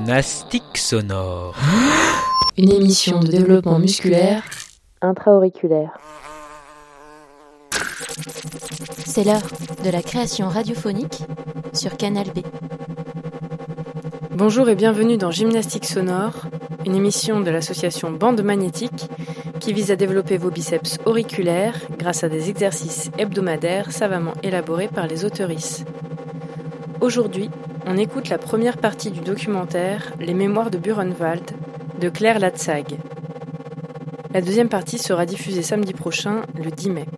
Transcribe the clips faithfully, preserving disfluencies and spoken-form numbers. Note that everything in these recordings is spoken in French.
Gymnastique sonore. Une émission de développement musculaire intra-auriculaire. C'est l'heure de la création radiophonique sur Canal B. Bonjour et bienvenue dans Gymnastique sonore, une émission de l'association Bande Magnétique qui vise à développer vos biceps auriculaires grâce à des exercices hebdomadaires savamment élaborés par les auteurices. Aujourd'hui, on écoute la première partie du documentaire Les Mémoires de Buchenwald de Claire Latsag. La deuxième partie sera diffusée samedi prochain, le dix mai.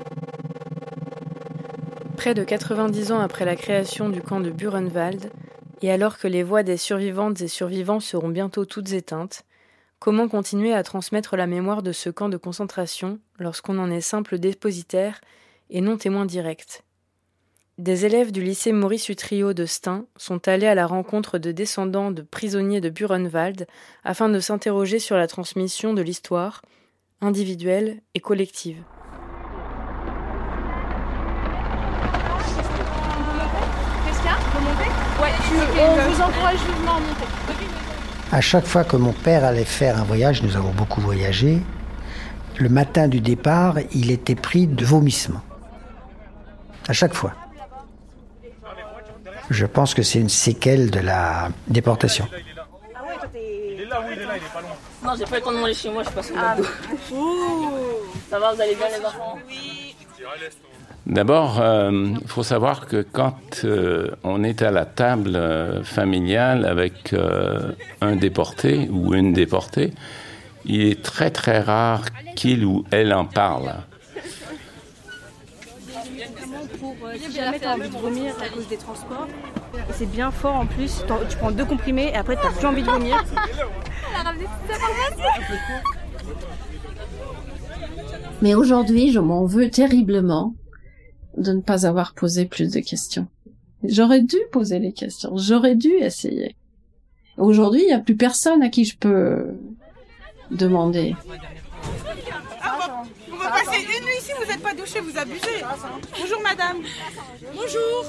Près de quatre-vingt-dix ans après la création du camp de Buchenwald, et alors que les voix des survivantes et survivants seront bientôt toutes éteintes, comment continuer à transmettre la mémoire de ce camp de concentration lorsqu'on en est simple dépositaire et non témoin direct ? Des élèves du lycée Maurice Utrillo de Stein sont allés à la rencontre de descendants de prisonniers de Buchenwald afin de s'interroger sur la transmission de l'histoire, individuelle et collective. Ouais, on vous encourage vivement à monter. À chaque fois que mon père allait faire un voyage, nous avons beaucoup voyagé, le matin du départ, il était pris de vomissements. À chaque fois. Je pense que c'est une séquelle de la déportation. Ah ouais, toi t'es... Il est là, oui, il est là, il est pas loin. Non, j'ai pas eu le temps de manger chez moi, je passe au McDo. Ça va, vous allez bien les enfants? Oui. D'abord, il euh, faut savoir que quand euh, on est à la table euh, familiale avec euh, un déporté ou une déportée, il est très très rare qu'il ou elle en parle. Pour, euh, si jamais t'as envie de vomir à cause des transports, et c'est bien fort en plus, tu prends deux comprimés et après t'as plus envie de vomir. Mais aujourd'hui, je m'en veux terriblement de ne pas avoir posé plus de questions. J'aurais dû poser les questions, j'aurais dû essayer. Aujourd'hui, il n'y a plus personne à qui je peux demander. Ah, vous me passez une nuit ici, vous n'êtes pas douché, vous abusez. Bonjour madame. Bonjour.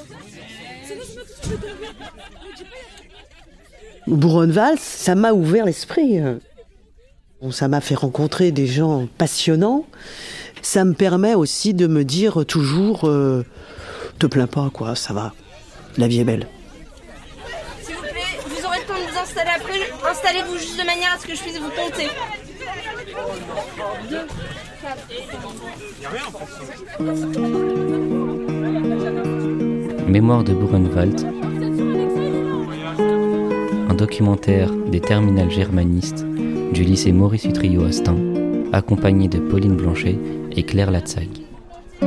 Buchenwald, ça m'a ouvert l'esprit. Ça m'a fait rencontrer des gens passionnants. Ça me permet aussi de me dire toujours euh, te plains pas, quoi, ça va. La vie est belle. S'il vous plaît, vous aurez le temps de vous installer après. Installez-vous juste de manière à ce que je puisse vous compter. deux, quatre, Mémoires de Buchenwald, un documentaire des terminales germanistes du lycée Maurice Utrillo à Stein, accompagné de Pauline Blanchet et Claire Latsag. Bien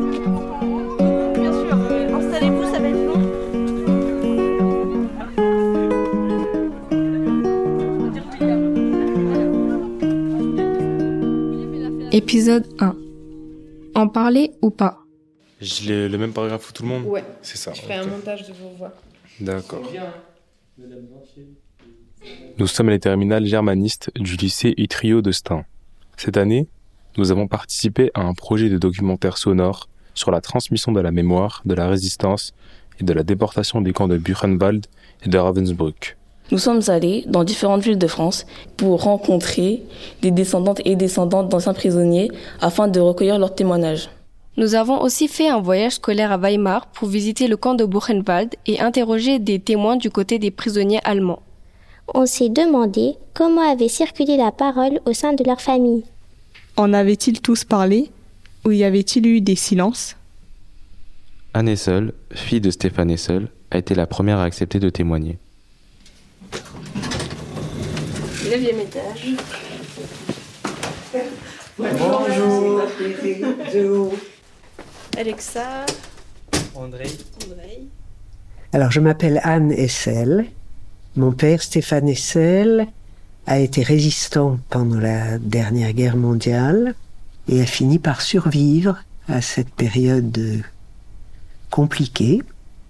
sûr, installez-vous, ça va être long. Épisode un. En parler ou pas? Je lis le même paragraphe pour tout le monde? Ouais. C'est ça. Je ferai okay. un montage de vos voix. D'accord. Nous sommes les terminales germanistes du lycée Utrillo de Stein. Cette année, nous avons participé à un projet de documentaire sonore sur la transmission de la mémoire, de la résistance et de la déportation des camps de Buchenwald et de Ravensbrück. Nous sommes allés dans différentes villes de France pour rencontrer des descendantes et descendants d'anciens prisonniers afin de recueillir leurs témoignages. Nous avons aussi fait un voyage scolaire à Weimar pour visiter le camp de Buchenwald et interroger des témoins du côté des prisonniers allemands. On s'est demandé comment avait circulé la parole au sein de leur famille. En avaient-ils tous parlé ou y avait-il eu des silences? Anne Hessel, fille de Stéphane Hessel, a été la première à accepter de témoigner. Neuvième étage. Bonjour. Bonjour. Alexa. André. André. Alors, je m'appelle Anne Hessel. Mon père, Stéphane Hessel, a été résistant pendant la dernière guerre mondiale et a fini par survivre à cette période compliquée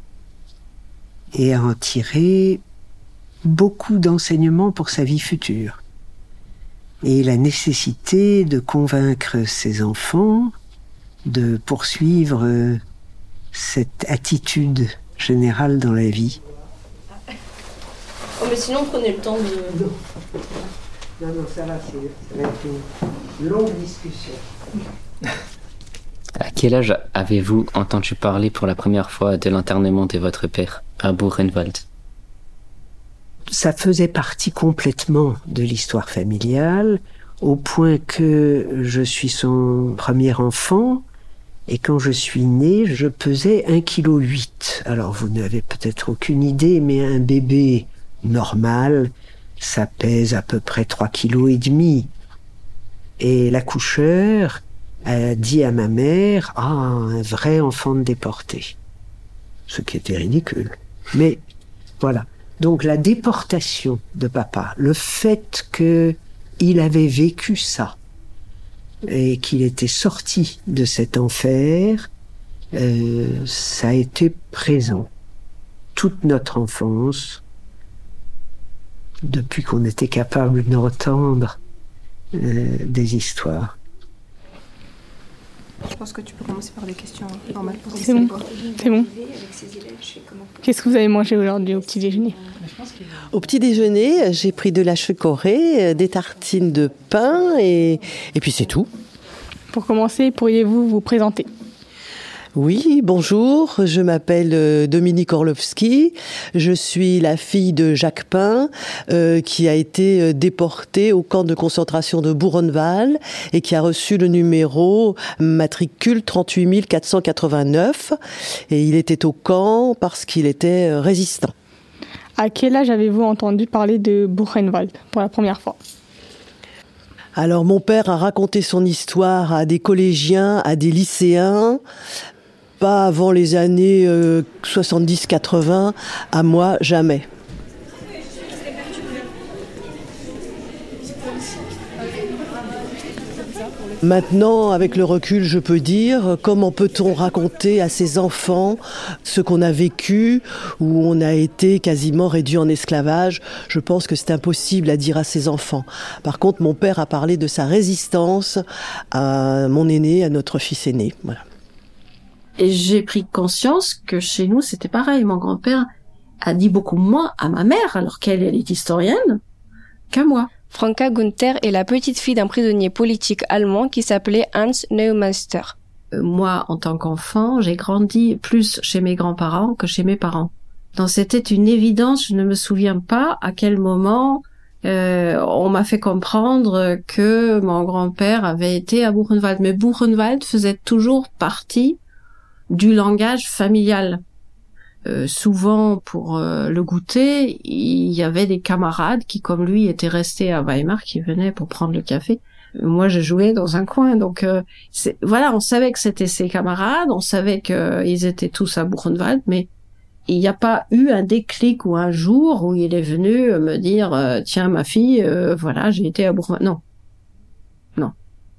et a en tiré beaucoup d'enseignements pour sa vie future. Et la nécessité de convaincre ses enfants de poursuivre cette attitude générale dans la vie. Oh, mais sinon, prenez le temps de... Non, non, non ça va, c'est, ça va être une longue discussion. À quel âge avez-vous entendu parler pour la première fois de l'internement de votre père à Buchenwald? Ça faisait partie complètement de l'histoire familiale, au point que je suis son premier enfant, et quand je suis née, je pesais un virgule huit kilos. Alors vous n'avez peut-être aucune idée, mais un bébé normal, ça pèse à peu près trois virgule cinq kilos. Et l'accoucheur a dit à ma mère, ah, un vrai enfant de déporté. Ce qui était ridicule. Mais voilà. Donc la déportation de papa, le fait qu'il avait vécu ça, et qu'il était sorti de cet enfer, euh, ça a été présent. Toute notre enfance, depuis qu'on était capable d'entendre euh, des histoires. Je pense que tu peux commencer par des questions normales. C'est bon, c'est bon. Qu'est-ce que vous avez mangé aujourd'hui au petit déjeuner? Au petit déjeuner, j'ai pris de la chicorée, des tartines de pain et, et puis c'est tout. Pour commencer, pourriez-vous vous présenter? Oui, bonjour, je m'appelle Dominique Orlovski, je suis la fille de Jacques Pin euh, qui a été déporté au camp de concentration de Buchenwald et qui a reçu le numéro matricule trente-huit mille quatre cent quatre-vingt-neuf et il était au camp parce qu'il était résistant. À quel âge avez-vous entendu parler de Buchenwald pour la première fois? Alors mon père a raconté son histoire à des collégiens, à des lycéens, pas avant les années euh, soixante-dix quatre-vingts, à moi jamais. Maintenant, avec le recul, je peux dire, comment peut-on raconter à ses enfants ce qu'on a vécu, où on a été quasiment réduit en esclavage? Je pense que c'est impossible à dire à ses enfants. Par contre, mon père a parlé de sa résistance à mon aîné, à notre fils aîné. Voilà. Et j'ai pris conscience que chez nous, c'était pareil. Mon grand-père a dit beaucoup moins à ma mère, alors qu'elle, elle est historienne, qu'à moi. Franka Gunther est la petite fille d'un prisonnier politique allemand qui s'appelait Hans Neumeister. Euh, moi, en tant qu'enfant, j'ai grandi plus chez mes grands-parents que chez mes parents. Donc c'était une évidence, je ne me souviens pas à quel moment euh, on m'a fait comprendre que mon grand-père avait été à Buchenwald. Mais Buchenwald faisait toujours partie du langage familial. Euh, souvent, pour euh, le goûter, il y avait des camarades qui, comme lui, étaient restés à Weimar, qui venaient pour prendre le café. Moi, je jouais dans un coin, donc euh, c'est, voilà, on savait que c'était ses camarades, on savait qu'ils euh, étaient tous à Buchenwald, mais il n'y a pas eu un déclic ou un jour où il est venu me dire euh, « Tiens, ma fille, euh, voilà, j'ai été à Buchenwald. » Non. Non.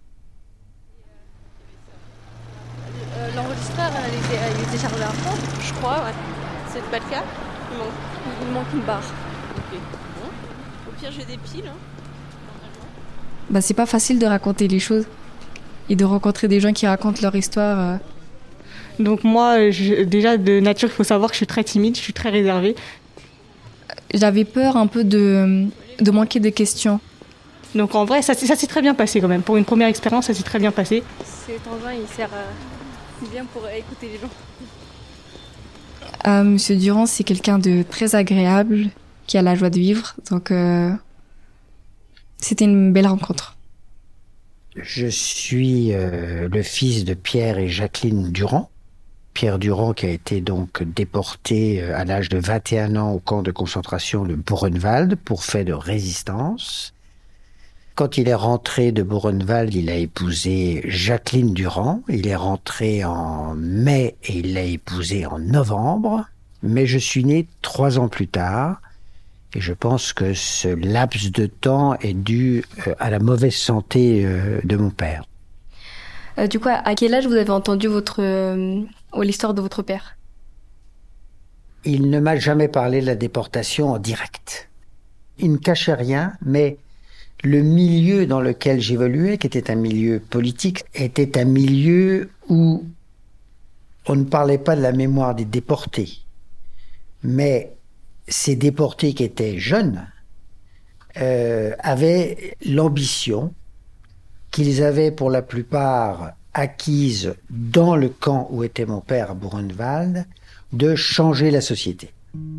Euh, l'enregistreur, elle était, elle était chargée à fond, je crois, ouais. C'est pas le cas? Il manque, il manque une barre. Ok. Bon. Au pire, j'ai des piles. Hein. Bah, c'est pas facile de raconter les choses et de rencontrer des gens qui racontent leur histoire. Euh. Donc moi, je, déjà de nature, il faut savoir que je suis très timide, je suis très réservée. J'avais peur un peu de, de manquer de questions. Donc en vrai, ça, ça s'est très bien passé quand même. Pour une première expérience, ça s'est très bien passé. Cet engin, il sert euh, bien pour écouter les gens. Euh, Monsieur Durand, c'est quelqu'un de très agréable, qui a la joie de vivre. Donc, euh, c'était une belle rencontre. Je suis euh, le fils de Pierre et Jacqueline Durand. Pierre Durand qui a été donc déporté à l'âge de vingt et un ans au camp de concentration de Buchenwald pour fait de résistance. Quand il est rentré de Buchenwald, il a épousé Jacqueline Durand. Il est rentré en mai et il l'a épousée en novembre. Mais je suis né trois ans plus tard. Et je pense que ce laps de temps est dû à la mauvaise santé de mon père. Euh, du coup, à quel âge vous avez entendu votre, euh, l'histoire de votre père? Il ne m'a jamais parlé de la déportation en direct. Il ne cachait rien, mais le milieu dans lequel j'évoluais, qui était un milieu politique, était un milieu où on ne parlait pas de la mémoire des déportés. Mais ces déportés qui étaient jeunes euh, avaient l'ambition qu'ils avaient pour la plupart acquise dans le camp où était mon père à Buchenwald, de changer la société.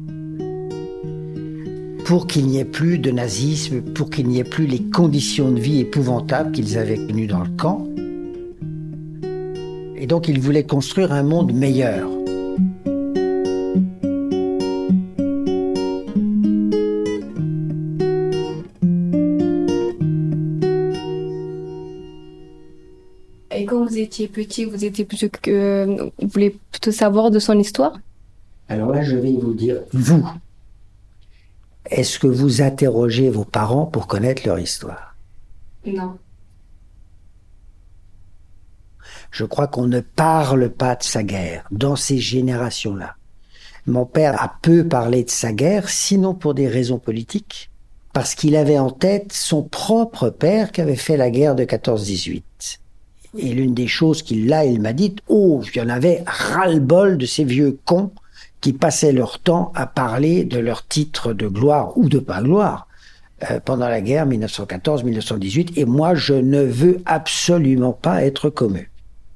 Pour qu'il n'y ait plus de nazisme, pour qu'il n'y ait plus les conditions de vie épouvantables qu'ils avaient connues dans le camp. Et donc ils voulaient construire un monde meilleur. Et quand vous étiez petit, vous étiez plutôt que vous voulez plutôt savoir de son histoire? Alors là, je vais vous dire, vous, est-ce que vous interrogez vos parents pour connaître leur histoire? Non. Je crois qu'on ne parle pas de sa guerre dans ces générations-là. Mon père a peu parlé de sa guerre, sinon pour des raisons politiques, parce qu'il avait en tête son propre père qui avait fait la guerre de quatorze dix-huit. Et l'une des choses qu'il l'a, il m'a dit, oh, il y en avait ras-le-bol de ces vieux cons qui passaient leur temps à parler de leur titre de gloire ou de pas gloire euh, pendant la guerre mille neuf cent quatorze mille neuf cent dix-huit. Et moi, je ne veux absolument pas être comme eux.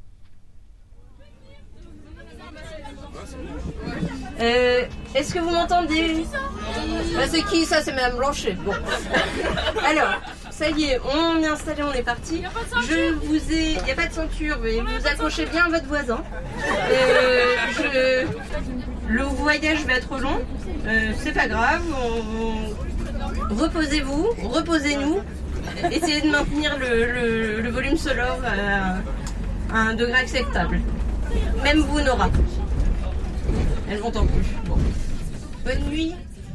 Euh, est-ce que vous m'entendez? Bah, c'est qui ça? C'est Madame Blanchet. Bon. Alors, ça y est, on est installé, on est parti. Je vous ai... Il n'y a pas de ceinture, mais vous accrochez bien à votre voisin. Euh, je... Le voyage va être long. Euh, c'est pas grave. On... on... Reposez-vous, reposez-nous. Essayez de maintenir le, le, le volume sonore à, à un degré acceptable. Même vous, Nora. Elle m'entend plus. Bon. Bonne nuit.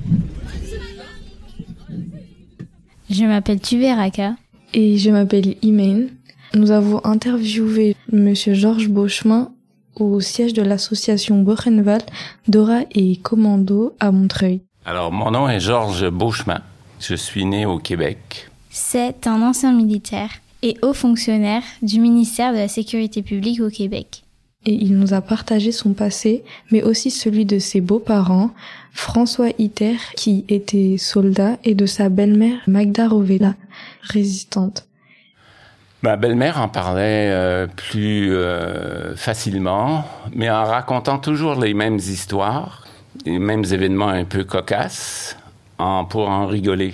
Je m'appelle Tuberaka. Et je m'appelle Imen. Nous avons interviewé Monsieur Georges Beauchemin au siège de l'association Buchenwald, Dora et Commando à Montreuil. Alors, mon nom est Georges Beauchemin. Je suis né au Québec. C'est un ancien militaire et haut fonctionnaire du ministère de la Sécurité publique au Québec. Et il nous a partagé son passé, mais aussi celui de ses beaux-parents, François Iter, qui était soldat, et de sa belle-mère, Magda Rovella, résistante. Ma belle-mère en parlait euh, plus euh, facilement, mais en racontant toujours les mêmes histoires, les mêmes événements un peu cocasses, en, pour en rigoler.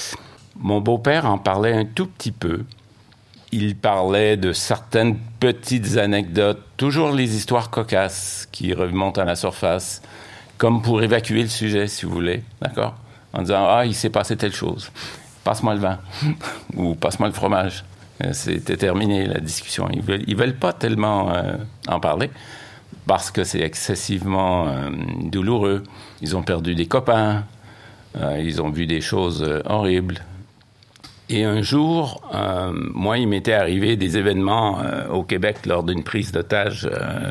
Mon beau-père en parlait un tout petit peu. Il parlait de certaines petites anecdotes, toujours les histoires cocasses qui remontent à la surface, comme pour évacuer le sujet, si vous voulez, d'accord? En disant « Ah, il s'est passé telle chose. Passe-moi le vin. » ou « Passe-moi le fromage. » C'était terminé, la discussion. Ils veulent, ils veulent pas tellement euh, en parler parce que c'est excessivement euh, douloureux. Ils ont perdu des copains. Euh, ils ont vu des choses euh, horribles. Et un jour, euh, moi, il m'était arrivé des événements euh, au Québec lors d'une prise d'otage euh,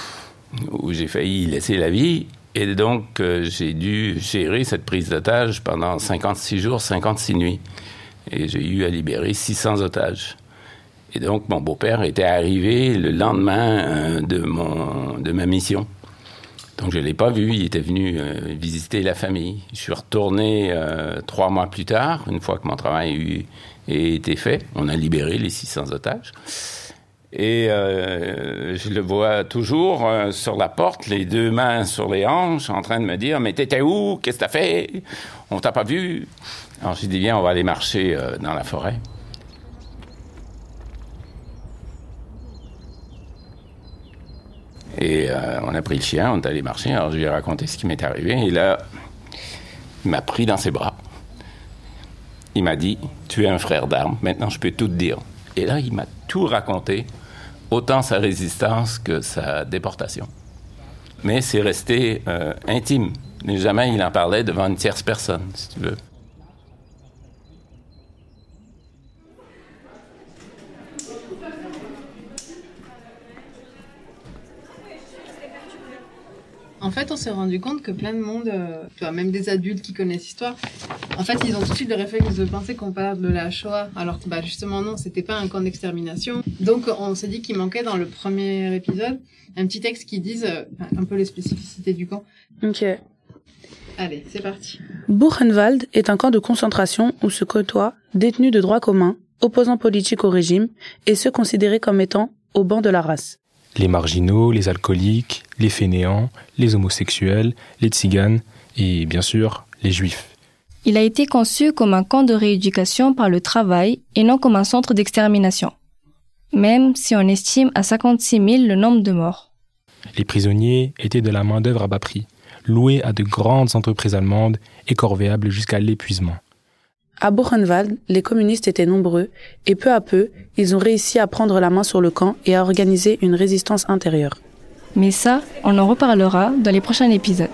où j'ai failli laisser la vie. Et donc, euh, j'ai dû gérer cette prise d'otage pendant cinquante-six jours, cinquante-six nuits. Et j'ai eu à libérer six cents otages. Et donc, mon beau-père était arrivé le lendemain euh, de, mon, de ma mission. Donc, je ne l'ai pas vu. Il était venu euh, visiter la famille. Je suis retourné euh, trois mois plus tard, une fois que mon travail a, eu, a été fait. On a libéré les six cents otages. Et euh, je le vois toujours euh, sur la porte, les deux mains sur les hanches, en train de me dire « Mais t'étais où? Qu'est-ce que t'as fait? On t'a pas vu? » Alors, j'ai dit « Viens, on va aller marcher euh, dans la forêt. » Et euh, on a pris le chien, on est allé marcher. Alors, je lui ai raconté ce qui m'est arrivé. Et là, il m'a pris dans ses bras. Il m'a dit « Tu es un frère d'armes, maintenant je peux tout te dire. » Et là, il m'a tout raconté, autant sa résistance que sa déportation. Mais c'est resté euh, intime. Jamais il en parlait devant une tierce personne, si tu veux. En fait, on s'est rendu compte que plein de monde, euh, tu vois, même des adultes qui connaissent l'histoire, en fait, ils ont tout de suite le réflexe de penser qu'on parle de la Shoah, alors que bah, justement non, c'était pas un camp d'extermination. Donc, on s'est dit qu'il manquait dans le premier épisode un petit texte qui dise euh, un peu les spécificités du camp. Ok. Allez, c'est parti. Buchenwald est un camp de concentration où se côtoient détenus de droit commun, opposants politiques au régime et ceux considérés comme étant au banc de la race. Les marginaux, les alcooliques, les fainéants, les homosexuels, les tziganes et bien sûr les juifs. Il a été conçu comme un camp de rééducation par le travail et non comme un centre d'extermination, même si on estime à cinquante-six mille le nombre de morts. Les prisonniers étaient de la main-d'œuvre à bas prix, loués à de grandes entreprises allemandes et corvéables jusqu'à l'épuisement. À Buchenwald, les communistes étaient nombreux et peu à peu, ils ont réussi à prendre la main sur le camp et à organiser une résistance intérieure. Mais ça, on en reparlera dans les prochains épisodes.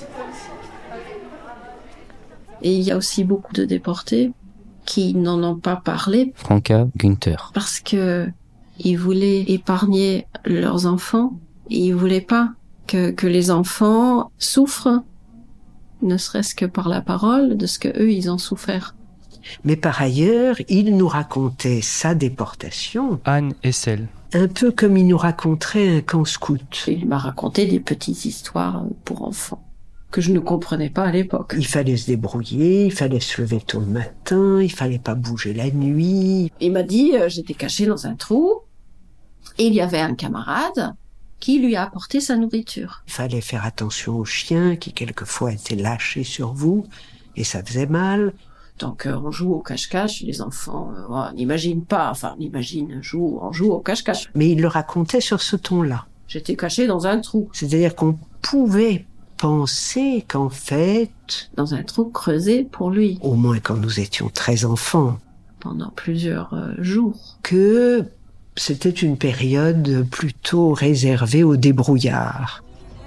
Et il y a aussi beaucoup de déportés qui n'en ont pas parlé. Franka Günther. Parce que ils voulaient épargner leurs enfants. Et ils voulaient pas que, que les enfants souffrent, ne serait-ce que par la parole, de ce que eux ils ont souffert. Mais par ailleurs, il nous racontait sa déportation. Anne Hessel. Un peu comme il nous raconterait un camp scout. Il m'a raconté des petites histoires pour enfants que je ne comprenais pas à l'époque. Il fallait se débrouiller, il fallait se lever tôt le matin, il fallait pas bouger la nuit. Il m'a dit, euh, j'étais caché dans un trou, et il y avait un camarade qui lui a apporté sa nourriture. Il fallait faire attention aux chiens qui quelquefois étaient lâchés sur vous, et ça faisait mal. Donc euh, on joue au cache-cache, les enfants, euh, on n'imagine pas, enfin on imagine, on joue, on joue au cache-cache. Mais il le racontait sur ce ton-là. J'étais caché dans un trou. C'est-à-dire qu'on pouvait penser qu'en fait... Dans un trou creusé pour lui. Au moins quand nous étions très enfants. Pendant plusieurs euh, jours. Que c'était une période plutôt réservée aux débrouillards.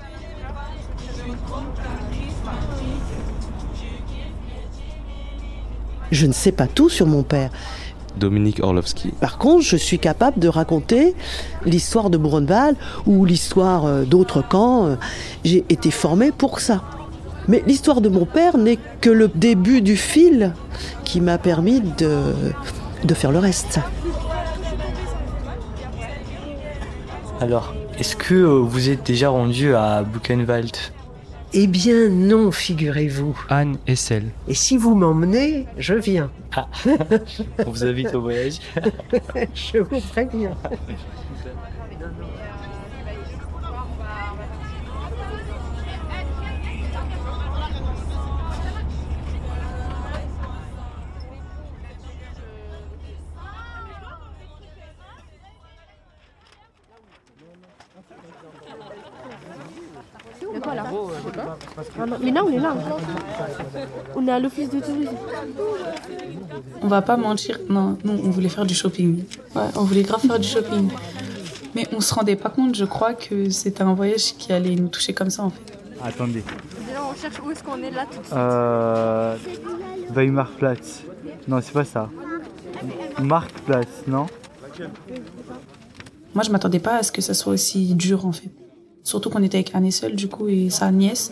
Je ne sais pas tout sur mon père. Dominique Orlovski. Par contre, je suis capable de raconter l'histoire de Buchenwald ou l'histoire d'autres camps. J'ai été formée pour ça. Mais l'histoire de mon père n'est que le début du fil qui m'a permis de, de faire le reste. Alors, est-ce que vous êtes déjà rendu à Buchenwald ? Eh bien non, figurez-vous. Anne Hessel. Et si vous m'emmenez, je viens. Ah. On vous invite au voyage. Je vous préviens. De quoi là ? Ah non, mais là on est là. On est à l'office de tourisme. On va pas mentir, non, non, on voulait faire du shopping. Ouais, on voulait grave faire du shopping. Mais on se rendait pas compte, je crois, que c'était un voyage qui allait nous toucher comme ça en fait. Attendez. Déjà on cherche où est-ce qu'on est là tout de suite. Euh... Weimarplatz. Non, c'est pas ça. Marktplatz, non ? Moi je m'attendais pas à ce que ça soit aussi dur en fait. Surtout qu'on était avec Anne seule du coup et sa nièce.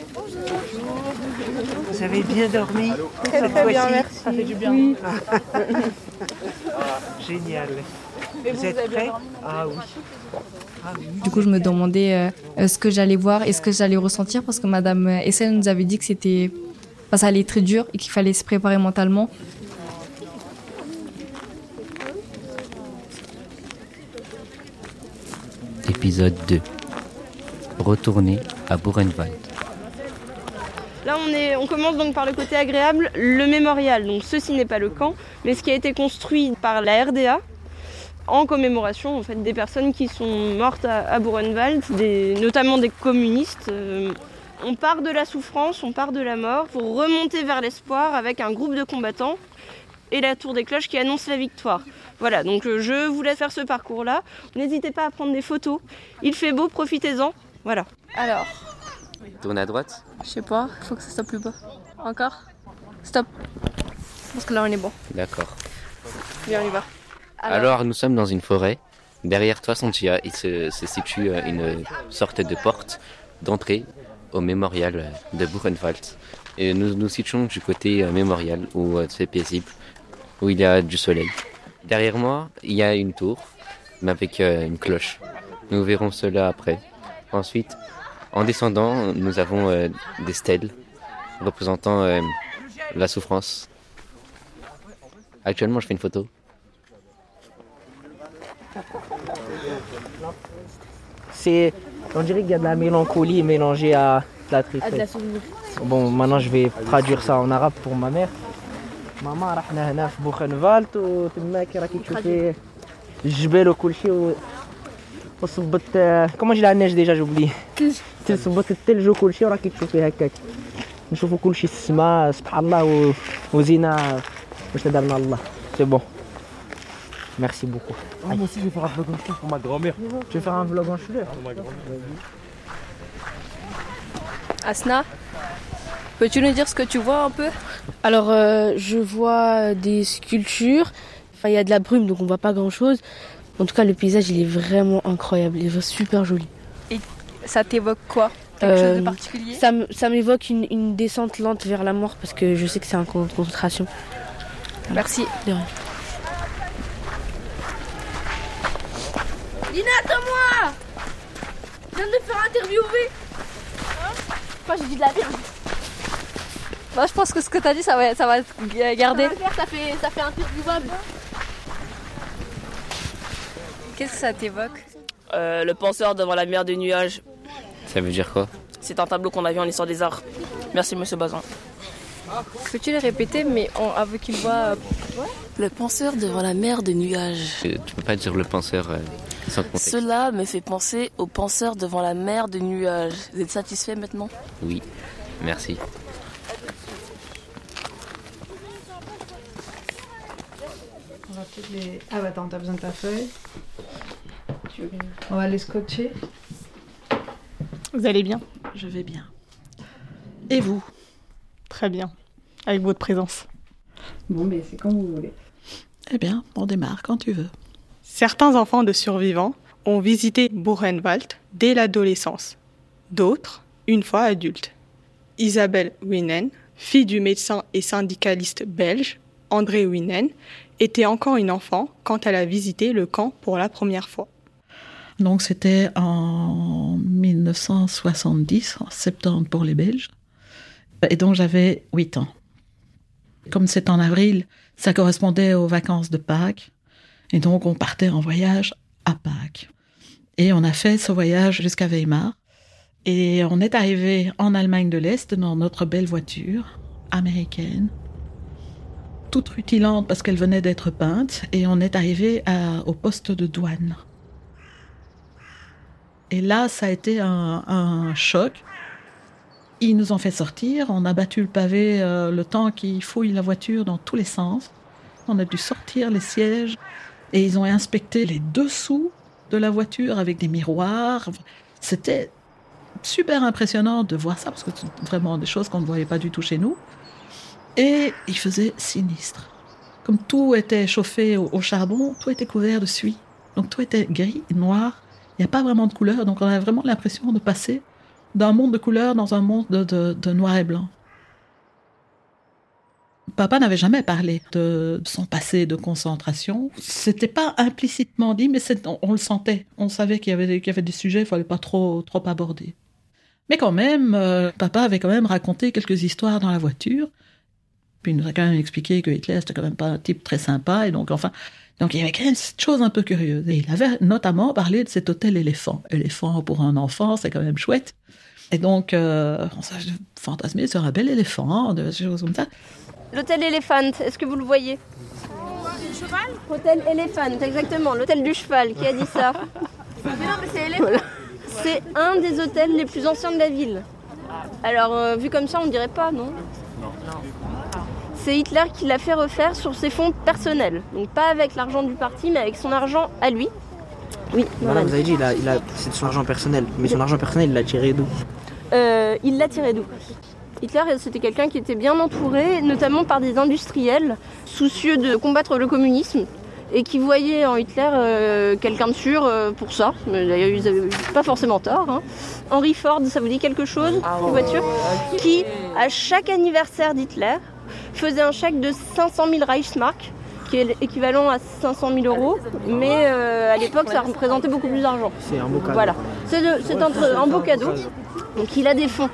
Vous avez bien dormi ? Très très bien, merci. Ça fait du bien. Oui. Génial. Et vous, vous êtes avez prêts ? bien dormi ? Ah oui. Ah oui. Du coup, je me demandais euh, ce que j'allais voir et ce que j'allais ressentir parce que Madame Hessel nous avait dit que c'était, bah, ça allait être très dur et qu'il fallait se préparer mentalement. Épisode deux. Retourner à Buchenwald. Là, on, est, on commence donc par le côté agréable, le mémorial. Donc, ceci n'est pas le camp, mais ce qui a été construit par la R D A en commémoration en fait, des personnes qui sont mortes à, à Buchenwald, des, notamment des communistes. Euh, on part de la souffrance, on part de la mort pour remonter vers l'espoir avec un groupe de combattants et la tour des cloches qui annonce la victoire. Voilà, donc euh, je vous laisse faire ce parcours-là. N'hésitez pas à prendre des photos. Il fait beau, profitez-en. Voilà. Alors, Tourne à droite. je sais pas, il faut que ça soit plus bas. Encore ? Stop. Parce que là, on est bon. D'accord. Bien, on y va. Alors, nous sommes dans une forêt. Derrière toi, Santia, il se, se situe une sorte de porte d'entrée au mémorial de Buchenwald. Et nous nous situons du côté mémorial où c'est paisible, où il y a du soleil. Derrière moi, il y a une tour, mais avec une cloche. Nous verrons cela après. Ensuite, en descendant, nous avons euh, des stèles représentant euh, la souffrance. Actuellement, je fais une photo. C'est, on dirait qu'il y a de la mélancolie mélangée à de la tristesse. À de la souvenir. Bon, maintenant je vais traduire ça en arabe pour ma mère. Maman, رحنا هنا في بوخنفالت وتماك راكي تشوفي الجبال وكل شيء وصبت كما جي الناس ديجا جوبلي الثلج صبت الثلج وكل شيء وراكي تشوفي هكاك نشوفوا كل شيء السماء سبحان الله وزينة واش دارنا الله سي بون. Merci beaucoup. Ah, moi aussi je vais faire un vlog en fleurs pour ma grand-mère. Tu veux faire un vlog en fleurs? Pour ma grand-mère. Asna, peux-tu nous dire ce que tu vois un peu? Alors, euh, je vois des sculptures. Enfin, il y a de la brume, donc on voit pas grand-chose. En tout cas, le paysage, il est vraiment incroyable. Il est super joli. Et ça t'évoque quoi? Quelque Euh, chose de particulier? Ça, m- ça m'évoque une, une descente lente vers la mort parce que je sais que c'est un camp de concentration. Merci. De rien. Lina, attends-moi! Je viens de me faire interviewer! Moi j'ai dit de la merde. Moi je pense que ce que t'as dit ça va, ça va être gardé. Ça va faire, ça fait, ça fait interviewable. Qu'est-ce que ça t'évoque? Euh, le penseur devant la mer des nuages. Ça veut dire quoi? C'est un tableau qu'on a vu en histoire des arts. Merci monsieur Bazin. Peux-tu le répéter mais en, avec une voix... Le penseur devant la mer des nuages. Euh, Tu peux pas dire le penseur euh, sans contexte. Cela me fait penser au penseur devant la mer de nuages. Vous êtes satisfait maintenant? Oui, merci. On va peut-être les... Ah bah attends, t'as besoin de ta feuille. On va les scotcher. Vous allez bien? Je vais bien. Et vous? Très bien. Avec votre présence. Bon, mais c'est quand vous voulez. Eh bien, on démarre quand tu veux. Certains enfants de survivants ont visité Buchenwald dès l'adolescence. D'autres, une fois adultes. Isabelle Winen, fille du médecin et syndicaliste belge André Winen, était encore une enfant quand elle a visité le camp pour la première fois. Donc c'était en mille neuf cent soixante-dix, en septembre pour les Belges. Et donc j'avais huit ans. Comme c'est en avril, ça correspondait aux vacances de Pâques. Et donc on partait en voyage à Pâques. Et on a fait ce voyage jusqu'à Weimar. Et on est arrivé en Allemagne de l'Est dans notre belle voiture américaine, toute rutilante parce qu'elle venait d'être peinte. Et on est arrivé à- au poste de douane. Et là, ça a été un, un choc. Ils nous ont fait sortir, on a battu le pavé euh, le temps qu'ils fouillent la voiture dans tous les sens. On a dû sortir les sièges et ils ont inspecté les dessous de la voiture avec des miroirs. C'était super impressionnant de voir ça parce que c'est vraiment des choses qu'on ne voyait pas du tout chez nous. Et il faisait sinistre. Comme tout était chauffé au, au charbon, tout était couvert de suie. Donc tout était gris, noir. Il n'y a pas vraiment de couleur. Donc on a vraiment l'impression de passer d'un monde de couleurs dans un monde de, de, de noir et blanc. Papa n'avait jamais parlé de son passé de concentration. C'était pas implicitement dit, mais c'est, on, on le sentait. On savait qu'il y avait, qu'il y avait des sujets qu'il fallait pas trop, trop aborder. Mais quand même, euh, papa avait quand même raconté quelques histoires dans la voiture. Puis il nous a quand même expliqué que Hitler, c'était quand même pas un type très sympa. Et donc, enfin, donc il y avait quand même cette chose un peu curieuse. Et il avait notamment parlé de cet hôtel éléphant. Éléphant pour un enfant, c'est quand même chouette. Et donc, euh, on s'est fantasmé sur un bel éléphant, de choses comme ça. L'hôtel Elephant, est-ce que vous le voyez? Cheval? Hôtel Elephant, exactement, l'hôtel du cheval, qui a dit ça? Mais non, mais c'est Elephant. Voilà. C'est un des hôtels les plus anciens de la ville. Alors, euh, vu comme ça, on dirait pas, non? Non. C'est Hitler qui l'a fait refaire sur ses fonds personnels. Donc pas avec l'argent du parti, mais avec son argent à lui. Oui, Voilà, vous avez dit, il a, il a, c'est de son argent personnel. Mais son argent personnel, il l'a tiré d'où? Euh, il l'a tiré d'où? Hitler, c'était quelqu'un qui était bien entouré, notamment par des industriels, soucieux de combattre le communisme, et qui voyaient en Hitler euh, quelqu'un de sûr euh, pour ça. Mais d'ailleurs, ils n'avaient pas forcément tort. Hein. Henry Ford, ça vous dit quelque chose, une voiture? Qui, à chaque anniversaire d'Hitler, faisait un chèque de cinq cent mille Reichsmark, qui est équivalent à cinq cent mille euros, mais euh, à l'époque, ça représentait beaucoup plus d'argent. C'est un beau cadeau. Voilà, c'est, de, c'est un, un beau cadeau. Donc il a des fonds.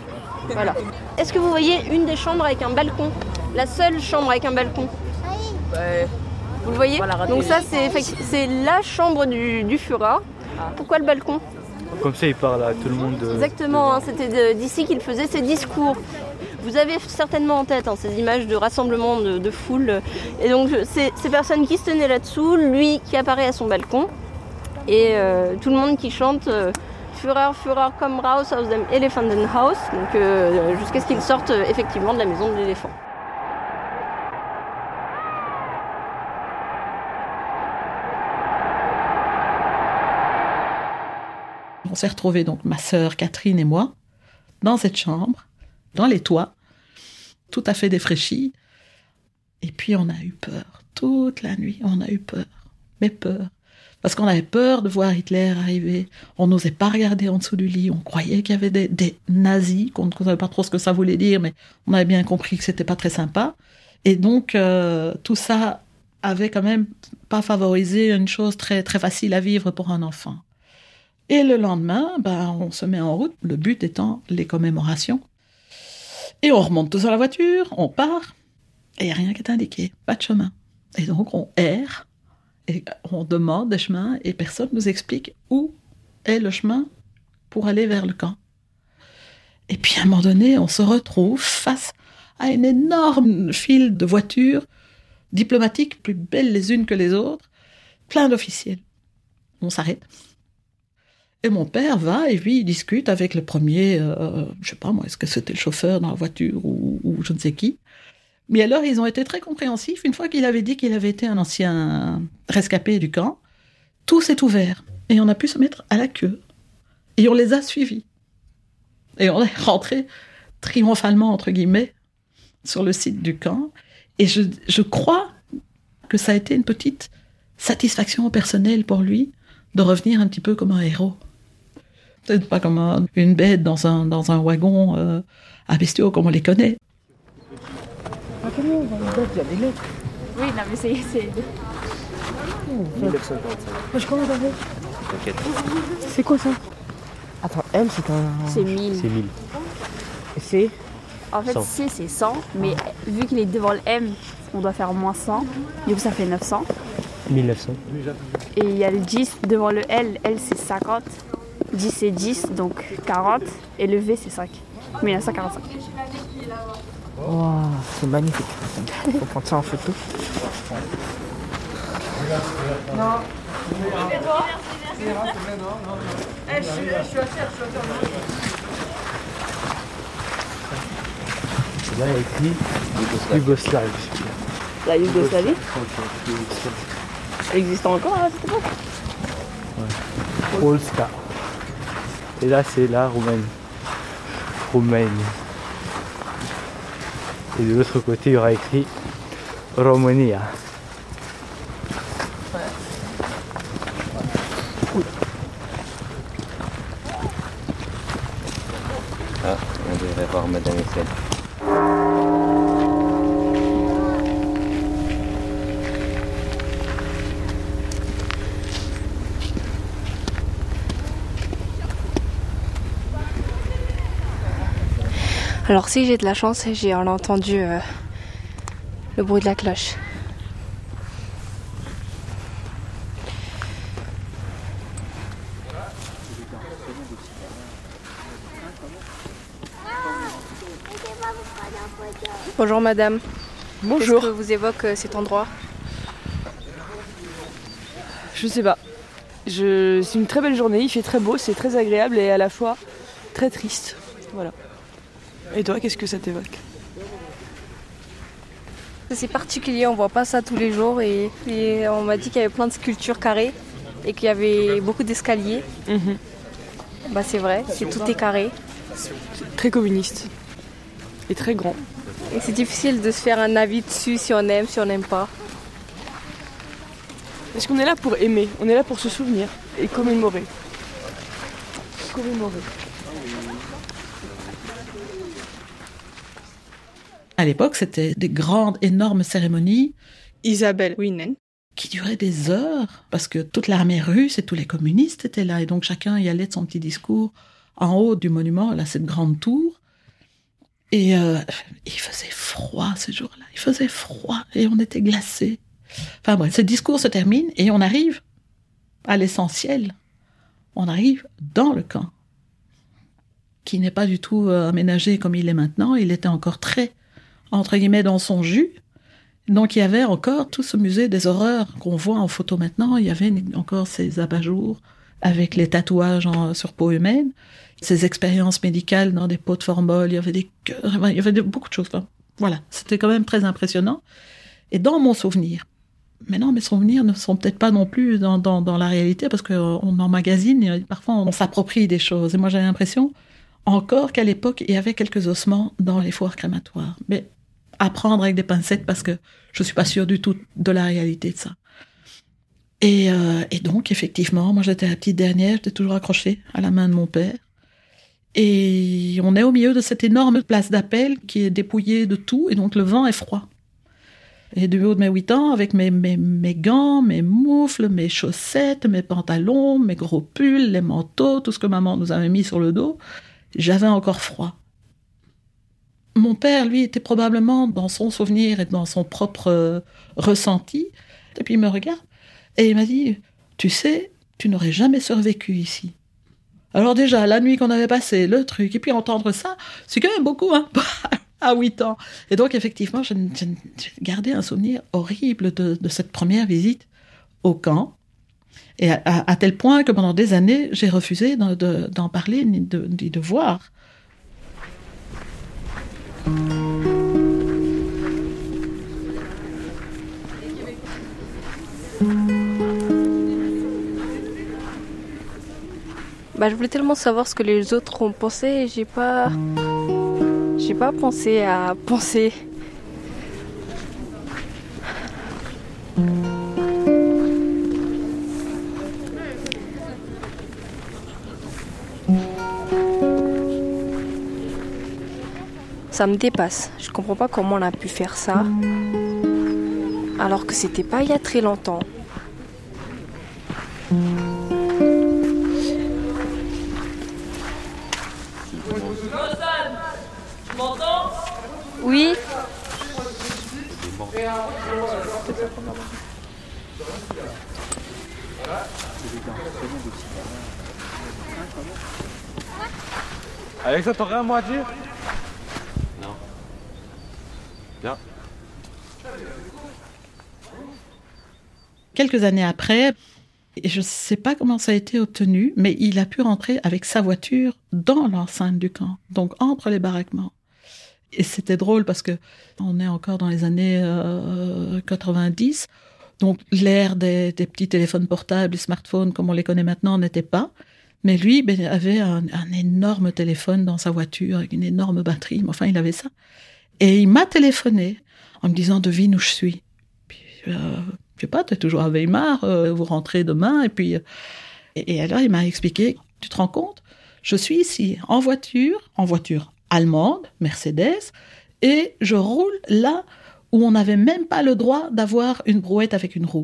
Voilà. Est-ce que vous voyez une des chambres avec un balcon? La seule chambre avec un balcon? Ouais. Vous le voyez? Voilà, Donc ça, c'est, effecti- c'est la chambre du, du Führer. Pourquoi le balcon? Comme ça, il parle à tout le monde. De... Exactement, hein, c'était de- d'ici qu'il faisait ses discours. Vous avez certainement en tête hein, ces images de rassemblement de, de foule. Et donc, c'est ces personnes qui se tenaient là-dessous, lui qui apparaît à son balcon, et euh, tout le monde qui chante euh, Führer, Führer, komm raus aus dem Elefantenhaus, donc euh, jusqu'à ce qu'ils sortent euh, effectivement de la maison de l'éléphant. On s'est retrouvés, donc ma sœur Catherine et moi, dans cette chambre, dans les toits, tout à fait défraîchis. Et puis on a eu peur, toute la nuit, on a eu peur, mais peur. Parce qu'on avait peur de voir Hitler arriver. On n'osait pas regarder en dessous du lit, on croyait qu'il y avait des, des nazis, qu'on ne savait pas trop ce que ça voulait dire, mais on avait bien compris que c'était pas très sympa. Et donc euh, tout ça avait quand même pas favorisé une chose très, très facile à vivre pour un enfant. Et le lendemain, ben, on se met en route, le but étant les commémorations. Et on remonte tous dans la voiture, on part, et il n'y a rien qui est indiqué, pas de chemin. Et donc on erre, et on demande des chemins, et personne ne nous explique où est le chemin pour aller vers le camp. Et puis à un moment donné, on se retrouve face à une énorme file de voitures diplomatiques, plus belles les unes que les autres, plein d'officiels. On s'arrête. Et mon père va et lui il discute avec le premier, euh, je sais pas moi, est-ce que c'était le chauffeur dans la voiture ou, ou je ne sais qui. Mais alors ils ont été très compréhensifs une fois qu'il avait dit qu'il avait été un ancien rescapé du camp. Tout s'est ouvert et on a pu se mettre à la queue et on les a suivis. Et on est rentré triomphalement entre guillemets sur le site du camp et je, je crois que ça a été une petite satisfaction personnelle pour lui de revenir un petit peu comme un héros. Peut-être pas comme un, une bête dans un, dans un wagon euh, à bestiaux comme on les connaît. Ah, comment on va mettre? Il y a des lettres. Oui, non, mais c'est. c'est... mille neuf cent quarante-cinq. Moi, je commence à faire. T'inquiète. C'est quoi ça? Attends, M c'est un... C'est mille. C'est mille. Et C? En fait, cent. C c'est cent, mais vu qu'il est devant le M, on doit faire moins cent. Du coup, ça fait neuf cents. mille neuf cents. Et il y a le dix devant le L. L, c'est cinquante. dix, c'est dix, donc quarante. Et le V, c'est cinq. mille neuf cent quarante-cinq. Wow, c'est magnifique. Faut prendre ça en photo. Non. Et toi? Eh, je suis à terre, je suis à terre. Là, il y a écrit Yougoslavie. La Yougoslavie existe encore à cette époque? Ouais. Polska. Et là, c'est la Roumanie. Roumanie. Et de l'autre côté, il y aura écrit Romania. Ah, on devrait voir Madame Essel. Alors si j'ai de la chance, j'ai entendu euh, le bruit de la cloche. Bonjour madame. Bonjour. Qu'est-ce que vous évoque euh, cet endroit? Je sais pas. Je... C'est une très belle journée, il fait très beau, c'est très agréable et à la fois très triste. Voilà. Et toi, qu'est-ce que ça t'évoque? C'est particulier, on voit pas ça tous les jours et, et on m'a dit qu'il y avait plein de sculptures carrées et qu'il y avait beaucoup d'escaliers. Mm-hmm. Bah c'est vrai, c'est tout est carré. C'est très communiste et très grand. Et c'est difficile de se faire un avis dessus si on aime, si on n'aime pas. Parce qu'on est là pour aimer, on est là pour se souvenir et commémorer. Commémorer. À l'époque, c'était des grandes, énormes cérémonies. Isabelle Wienen. Qui duraient des heures, parce que toute l'armée russe et tous les communistes étaient là. Et donc chacun y allait de son petit discours en haut du monument, là, cette grande tour. Et euh, il faisait froid ce jour-là. Il faisait froid et on était glacés. Enfin bref, ce discours se termine et on arrive à l'essentiel. On arrive dans le camp, qui n'est pas du tout euh, aménagé comme il est maintenant. Il était encore très, entre guillemets, dans son jus. Donc il y avait encore tout ce musée des horreurs qu'on voit en photo maintenant. Il y avait encore ces abat-jours avec les tatouages en, sur peau humaine, ces expériences médicales dans des pots de formol. Il y avait des cœurs, il y avait de, beaucoup de choses. Enfin, voilà, c'était quand même très impressionnant. Et dans mon souvenir, maintenant mes souvenirs ne sont peut-être pas non plus dans, dans, dans la réalité parce qu'on emmagasine et parfois on s'approprie des choses. Et moi j'avais l'impression encore qu'à l'époque il y avait quelques ossements dans les foires crématoires. Mais à prendre avec des pincettes parce que je suis pas sûre du tout de la réalité de ça. Et, euh, et donc, effectivement, moi j'étais la petite dernière, j'étais toujours accrochée à la main de mon père. Et on est au milieu de cette énorme place d'appel qui est dépouillée de tout, et donc le vent est froid. Et du haut de mes huit ans, avec mes, mes, mes gants, mes moufles, mes chaussettes, mes pantalons, mes gros pulls, les manteaux, tout ce que maman nous avait mis sur le dos, j'avais encore froid. Mon père, lui, était probablement dans son souvenir et dans son propre euh, ressenti. Et puis il me regarde et il m'a dit « Tu sais, tu n'aurais jamais survécu ici. » Alors déjà, la nuit qu'on avait passée, le truc, et puis entendre ça, c'est quand même beaucoup, hein, à huit ans. Et donc effectivement, j'ai gardé un souvenir horrible de, de cette première visite au camp. Et à, à, à tel point que pendant des années, j'ai refusé d'en, de, d'en parler ni de, ni de voir. Bah, je voulais tellement savoir ce que les autres ont pensé et j'ai pas... J'ai pas pensé à penser. Ça me dépasse. Je comprends pas comment on a pu faire ça. Alors que c'était pas il y a très longtemps. Tu m'entends? Oui. Avec ça, t'aurais un mot à dire? Non. Bien. Quelques années après, et je ne sais pas comment ça a été obtenu, mais il a pu rentrer avec sa voiture dans l'enceinte du camp, donc entre les baraquements. Et c'était drôle parce que on est encore dans les années euh, quatre-vingt-dix, donc l'ère des, des petits téléphones portables, les smartphones comme on les connaît maintenant n'était pas. Mais lui ben, avait un, un énorme téléphone dans sa voiture avec une énorme batterie. Mais enfin, il avait ça. Et il m'a téléphoné en me disant « Devine où je suis ». Puis, euh, je sais pas, tu es toujours à Weimar, euh, vous rentrez demain. Et puis, euh, et, et alors, il m'a expliqué « Tu te rends compte ? Je suis ici en voiture, en voiture allemande, Mercedes, et je roule là où on n'avait même pas le droit d'avoir une brouette avec une roue. »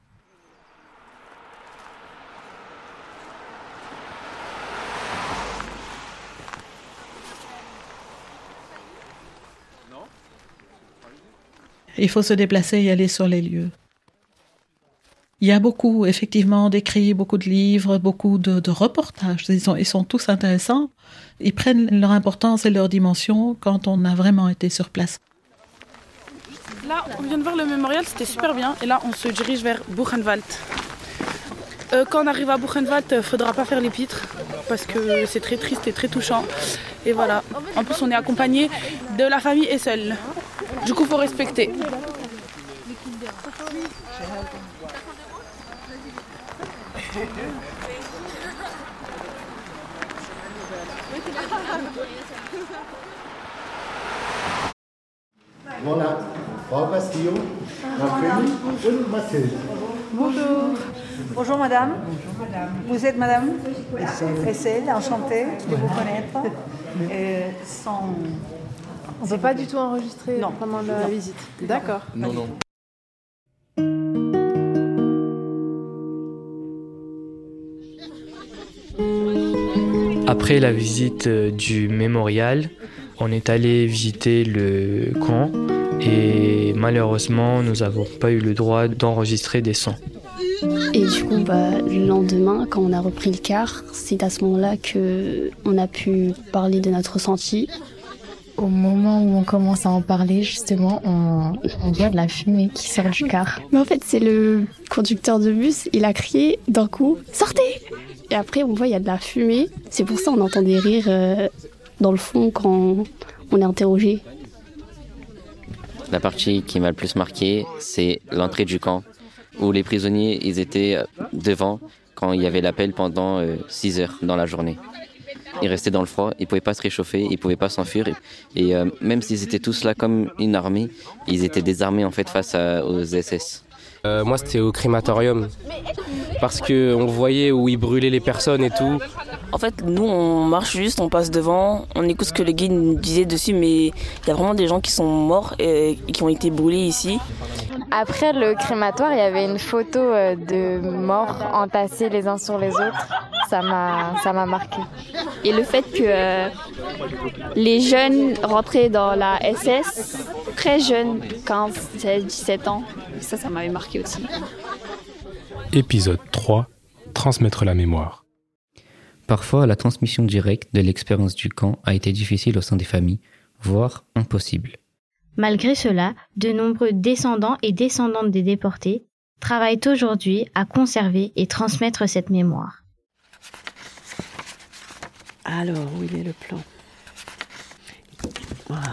Il faut se déplacer et aller sur les lieux. Il y a beaucoup, effectivement, d'écrits, beaucoup de livres, beaucoup de, de reportages. Ils sont, ils sont tous intéressants. Ils prennent leur importance et leur dimension quand on a vraiment été sur place. Là, on vient de voir le mémorial, c'était super bien. Et là, on se dirige vers Buchenwald. Euh, quand on arrive à Buchenwald, il ne faudra pas faire l'épître parce que c'est très triste et très touchant. Et voilà. En plus, on est accompagné de la famille Essel. Du coup, il faut respecter. Voilà, Frau Castillo, und Mathilde. Bonjour. Bonjour madame. Bonjour madame. Vous êtes madame Essel, enchantée de vous connaître. Euh, sans... On ne peut pas du tout enregistrer non. pendant la non. visite. D'accord. Non, non. Après la visite du mémorial, On est allé visiter le camp et malheureusement, nous n'avons pas eu le droit d'enregistrer des sons. Et du coup, bah, le lendemain, quand on a repris le car, c'est à ce moment-là qu'on a pu parler de notre ressenti. Au moment où on commence à en parler, justement, on, on voit de la fumée qui sort du car. Mais en fait, c'est le conducteur de bus, il a crié d'un coup « Sortez !» Et après, on voit il y a de la fumée. C'est pour ça qu'on entend des rires euh, dans le fond quand on est interrogé. La partie qui m'a le plus marqué, c'est l'entrée du camp, où les prisonniers ils étaient devant quand il y avait l'appel pendant six heures dans la journée. Ils restaient dans le froid, ils ne pouvaient pas se réchauffer, ils ne pouvaient pas s'enfuir. Et, et euh, même s'ils étaient tous là comme une armée, ils étaient désarmés en fait face à, aux S S. Euh, moi c'était au crématorium, parce qu'on voyait où ils brûlaient les personnes et tout. En fait, nous on marche juste, on passe devant, on écoute ce que le guide nous disait dessus, mais il y a vraiment des gens qui sont morts et, et qui ont été brûlés ici. Après le crématoire, il y avait une photo de morts entassés les uns sur les autres. Ça m'a, ça m'a marqué. Et le fait que euh, les jeunes rentraient dans la S S, très jeunes, quinze, seize, dix-sept ans, ça, ça m'avait marqué aussi. Épisode trois, transmettre la mémoire. Parfois, la transmission directe de l'expérience du camp a été difficile au sein des familles, voire impossible. Malgré cela, de nombreux descendants et descendantes des déportés travaillent aujourd'hui à conserver et transmettre cette mémoire. Alors, où il est le plan? Voilà.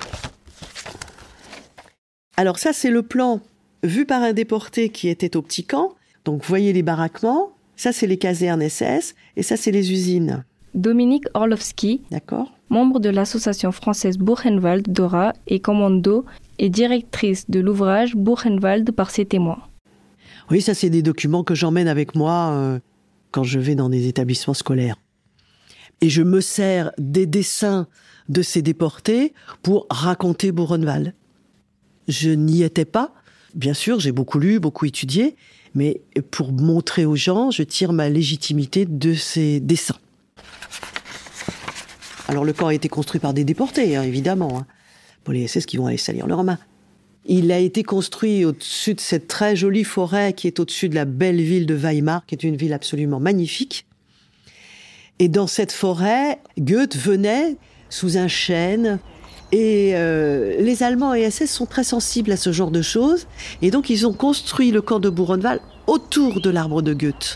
Alors ça, c'est le plan vu par un déporté qui était au petit camp. Donc, vous voyez les baraquements. Ça, c'est les casernes S S. Et ça, c'est les usines. Dominique Orlovski, D'accord. membre de l'association française Buchenwald Dora et commando et directrice de l'ouvrage Buchenwald par ses témoins. Oui, ça, c'est des documents que j'emmène avec moi euh, quand je vais dans des établissements scolaires. Et je me sers des dessins de ces déportés pour raconter Buchenwald. Je n'y étais pas. Bien sûr, j'ai beaucoup lu, beaucoup étudié, mais pour montrer aux gens, je tire ma légitimité de ces dessins. Alors, le camp a été construit par des déportés, hein, évidemment. Hein. Pour les S S qui vont aller salir leurs mains. Il a été construit au-dessus de cette très jolie forêt qui est au-dessus de la belle ville de Weimar, qui est une ville absolument magnifique. Et dans cette forêt, Goethe venait sous un chêne. Et euh, les Allemands et S S sont très sensibles à ce genre de choses. Et donc, ils ont construit le camp de Buchenwald autour de l'arbre de Goethe.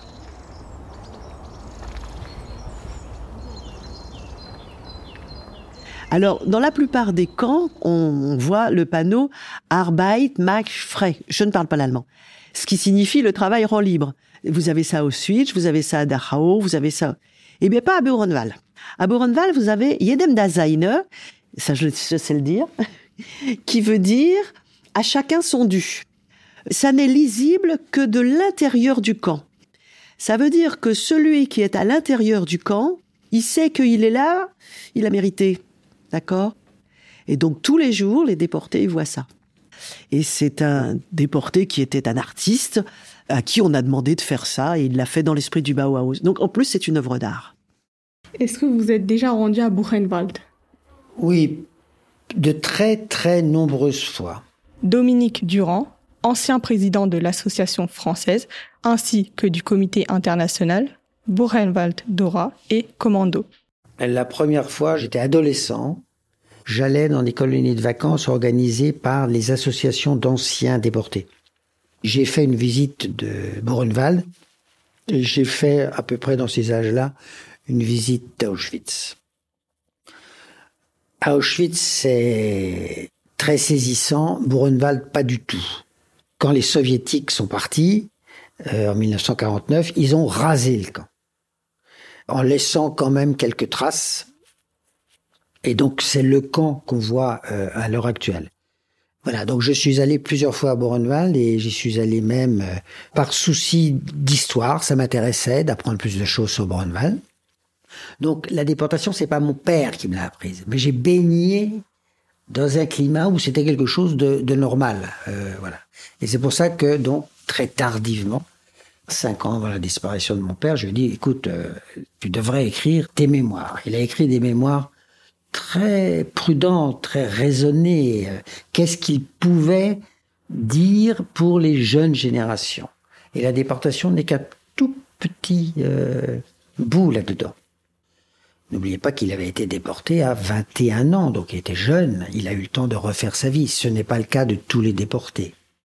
Alors, dans la plupart des camps, on voit le panneau « Arbeit macht frei ». Je ne parle pas l'allemand. Ce qui signifie « le travail rend libre ». Vous avez ça à Auschwitz, vous avez ça à Dachau, vous avez ça... Eh bien, pas à Buchenwald. À Buchenwald, vous avez « jedem das seine », ça je, je sais le dire, qui veut dire « à chacun son dû ». Ça n'est lisible que de l'intérieur du camp. Ça veut dire que celui qui est à l'intérieur du camp, il sait qu'il est là, il a mérité. D'accord? Et donc, tous les jours, les déportés, ils voient ça. Et c'est un déporté qui était un artiste, à qui on a demandé de faire ça, et il l'a fait dans l'esprit du Bauhaus. Donc, en plus, c'est une œuvre d'art. Est-ce que vous êtes déjà rendu à Buchenwald? Oui, de très, très nombreuses fois. Dominique Durand, ancien président de l'association française, ainsi que du comité international, Buchenwald Dora et Commando. La première fois, j'étais adolescent. J'allais dans des colonies de vacances organisées par les associations d'anciens déportés. J'ai fait une visite de Buchenwald et j'ai fait, à peu près dans ces âges-là, une visite d'Auschwitz. À Auschwitz, c'est très saisissant. Buchenwald, pas du tout. Quand les soviétiques sont partis, euh, en mille neuf cent quarante-neuf, ils ont rasé le camp, en laissant quand même quelques traces. Et donc, c'est le camp qu'on voit euh, à l'heure actuelle. Voilà, donc je suis allé plusieurs fois à Buchenwald et j'y suis allé même euh, par souci d'histoire. Ça m'intéressait d'apprendre plus de choses sur Buchenwald. Donc, la déportation, c'est pas mon père qui me l'a apprise, mais j'ai baigné dans un climat où c'était quelque chose de, de normal. Euh, voilà. Et c'est pour ça que, donc, très tardivement, cinq ans avant la disparition de mon père, je lui ai dit, écoute, euh, tu devrais écrire tes mémoires. Il a écrit des mémoires très prudent, très raisonné. Qu'est-ce qu'il pouvait dire pour les jeunes générations? Et la déportation n'est qu'un tout petit euh, bout là-dedans. N'oubliez pas qu'il avait été déporté à vingt et un ans, donc il était jeune, il a eu le temps de refaire sa vie. Ce n'est pas le cas de tous les déportés.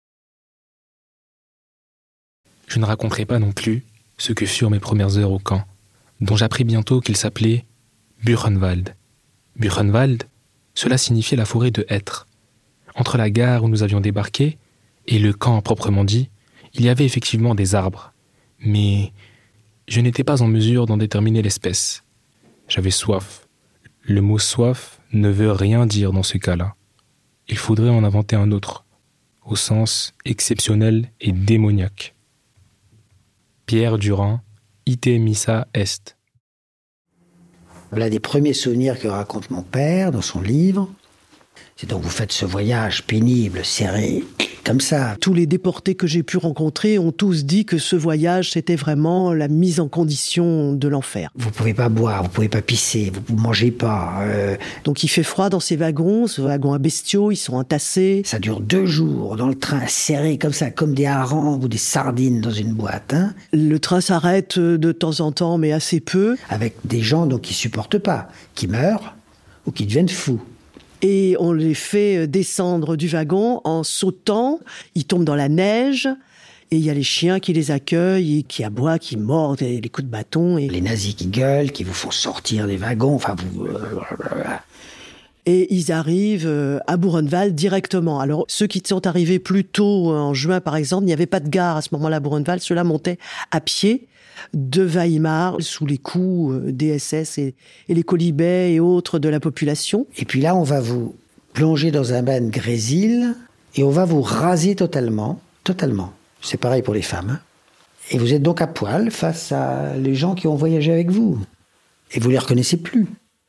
Je ne raconterai pas non plus ce que furent mes premières heures au camp, dont j'appris bientôt qu'il s'appelait Buchenwald. Buchenwald, cela signifiait la forêt de hêtres. Entre la gare où nous avions débarqué et le camp proprement dit, il y avait effectivement des arbres, mais je n'étais pas en mesure d'en déterminer l'espèce. J'avais soif. Le mot soif ne veut rien dire dans ce cas-là. Il faudrait en inventer un autre, au sens exceptionnel et démoniaque. Pierre Durand, Ite Missa Est. Voilà des premiers souvenirs que raconte mon père dans son livre. C'est donc vous faites ce voyage pénible, serré, comme ça. Tous les déportés que j'ai pu rencontrer ont tous dit que ce voyage, c'était vraiment la mise en condition de l'enfer. Vous pouvez pas boire, vous pouvez pas pisser, vous mangez pas. Euh... Donc il fait froid dans ces wagons, ce wagon à bestiaux, ils sont entassés. Ça dure deux jours dans le train, serré comme ça, comme des harengs ou des sardines dans une boîte. Hein. Le train s'arrête de temps en temps, mais assez peu. Avec des gens donc qui supportent pas, qui meurent ou qui deviennent fous. Et on les fait descendre du wagon en sautant. Ils tombent dans la neige. Et il y a les chiens qui les accueillent, et qui aboient, qui mordent, et les coups de bâton. Et... les nazis qui gueulent, qui vous font sortir des wagons. Enfin, vous... Et ils arrivent à Buchenwald directement. Alors, ceux qui sont arrivés plus tôt, en juin par exemple, il n'y avait pas de gare à ce moment-là à Buchenwald. Ceux-là montaient à pied de Weimar, sous les coups des S S et, et les colibets et autres de la population. Et puis là, on va vous plonger dans un bain de grésil et on va vous raser totalement, totalement. C'est pareil pour les femmes. Hein. Et vous êtes donc à poil face à les gens qui ont voyagé avec vous. Et vous les reconnaissez plus.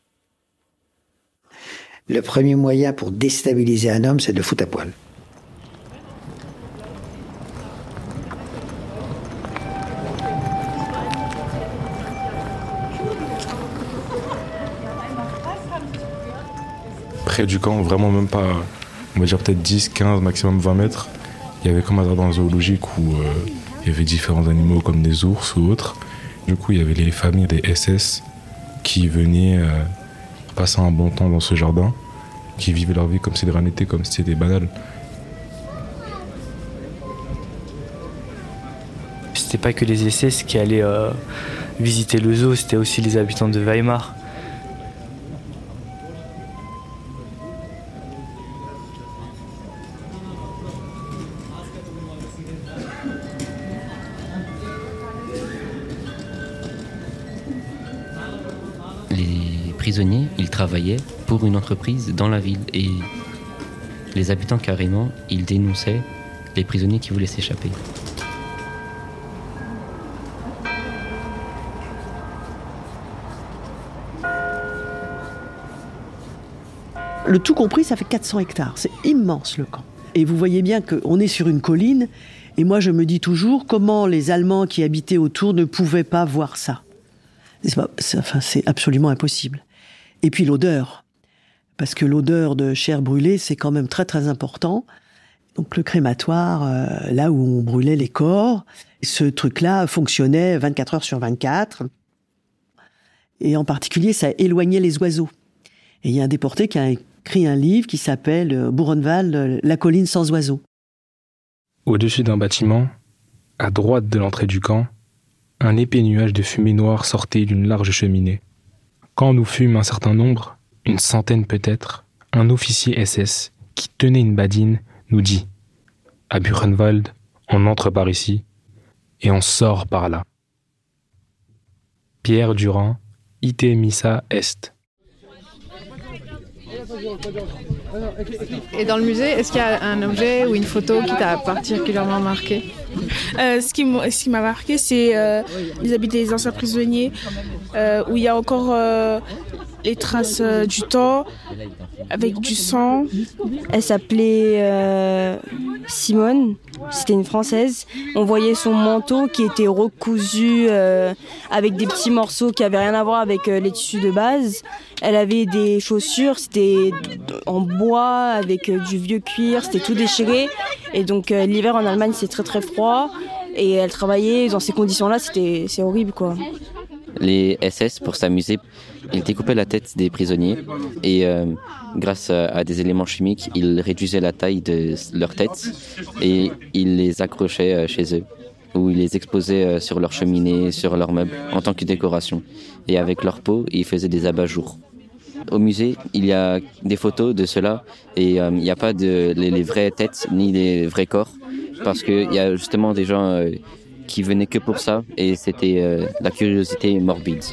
Le premier moyen pour déstabiliser un homme, c'est de le foutre à poil. Près du camp, vraiment même pas, on va dire peut-être dix, quinze, maximum vingt mètres, il y avait comme un jardin zoologique où euh, il y avait différents animaux comme des ours ou autres. Du coup, il y avait les familles des S S qui venaient euh, passer un bon temps dans ce jardin, qui vivaient leur vie comme si de rien n'était, comme si c'était banal. C'était pas que les S S qui allaient euh, visiter le zoo, c'était aussi les habitants de Weimar. Les prisonniers, ils travaillaient pour une entreprise dans la ville et les habitants carrément, ils dénonçaient les prisonniers qui voulaient s'échapper. Le tout compris, ça fait quatre cents hectares. C'est immense le camp. Et vous voyez bien qu'on est sur une colline. Et moi, je me dis toujours comment les Allemands qui habitaient autour ne pouvaient pas voir ça. C'est, pas, c'est, enfin, c'est absolument impossible. Et puis l'odeur. Parce que l'odeur de chair brûlée, c'est quand même très très important. Donc le crématoire, euh, là où on brûlait les corps, ce truc-là fonctionnait vingt-quatre heures sur vingt-quatre. Et en particulier, ça éloignait les oiseaux. Et il y a un déporté qui a écrit un livre qui s'appelle Buchenwald, la colline sans oiseaux. Au-dessus d'un bâtiment, à droite de l'entrée du camp, un épais nuage de fumée noire sortait d'une large cheminée. Quand nous fûmes un certain nombre, une centaine peut-être, un officier S S qui tenait une badine nous dit « À Buchenwald, on entre par ici et on sort par là. » Pierre Durand, Ite Missa Est. Et dans le musée, est-ce qu'il y a un objet ou une photo qui t'a particulièrement marqué ? Euh, ce, qui m'a, ce qui m'a marqué, c'est euh, les habits des anciens prisonniers, euh, où il y a encore euh, les traces euh, du temps, avec du sang. Elle s'appelait euh, Simone. C'était une Française. On voyait son manteau qui était recousu euh, avec des petits morceaux qui n'avaient rien à voir avec euh, les tissus de base. Elle avait des chaussures, c'était en bois avec euh, du vieux cuir, c'était tout déchiré. Et donc euh, l'hiver en Allemagne c'est très très froid. Et elle travaillait dans ces conditions-là, c'était, c'est horrible quoi. Les S S, pour s'amuser, ils découpaient la tête des prisonniers et euh, grâce à, à des éléments chimiques, ils réduisaient la taille de leur tête et ils les accrochaient chez eux ou ils les exposaient sur leur cheminée, sur leurs meubles en tant que décoration. Et avec leur peau, ils faisaient des abat-jours. Au musée, il y a des photos de cela et euh, il n'y a pas de les, les vraies têtes ni les vrais corps parce qu'il y a justement des gens euh, qui venaient que pour ça et c'était euh, la curiosité morbide.